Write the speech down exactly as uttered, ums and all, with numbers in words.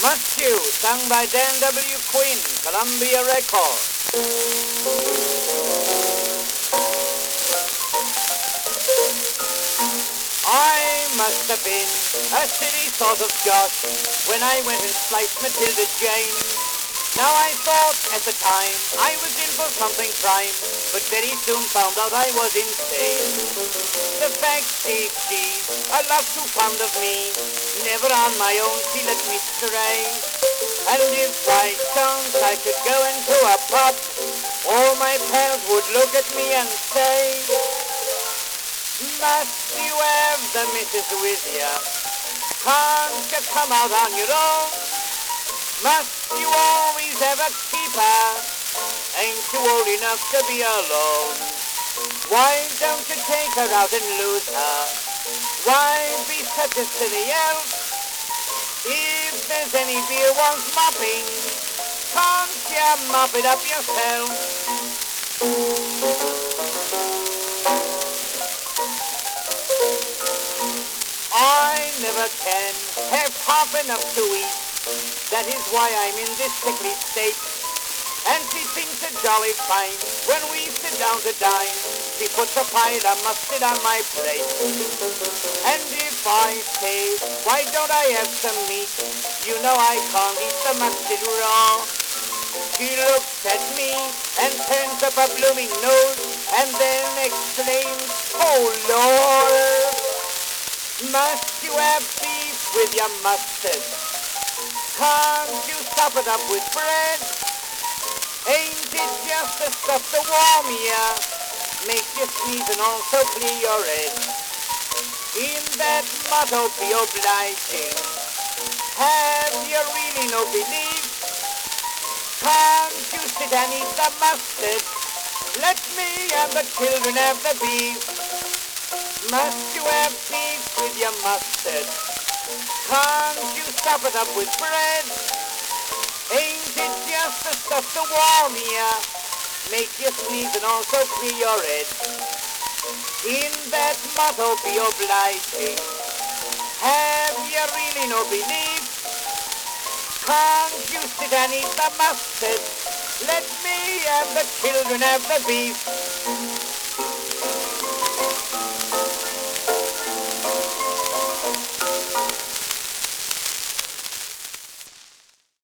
Must You, sung by Dan W. Quinn, Columbia Records. I must have been a silly sort of Josh when I went and sliced Matilda Jane. Now I thought at the time I was in for something prime, but very soon found out I was insane. The fact is she's a lot too fond of me, never on my own she let me stray. And if by chance I could go into a pub, all my pals would look at me and say, must you have the missus with ya? Can't you come out on your own? Must you always have a keeper? Ain't you old enough to be alone? Why don't you take her out and lose her? Why be such a silly elf? If there's any beer wants mopping, can't you mop it up yourself? I never can have half enough to eat. That is why I'm in this sickly state. And she thinks it jolly fine when we sit down to dine. She puts a pile of mustard on my plate. And if I say, why don't I have some meat? You know I can't eat the mustard raw. She looks at me and turns up a blooming nose and then exclaims, oh Lord, must you have beef with your mustard? Can't you stop it up with bread? Ain't it just the stuff to warm ya? Make you sneeze and also clear your head. In that motto be obliging, have you really no belief? Can't you sit and eat the mustard? Let me and the children have the beef. Must you have beef with your mustard? Can't you stop it up with bread? Ain't it just the stuff to warm ya? Make you sneeze and also clear your head. In that motto be obliging, have you really no belief? Can't you sit and eat the mustard? Let me and the children have the beef.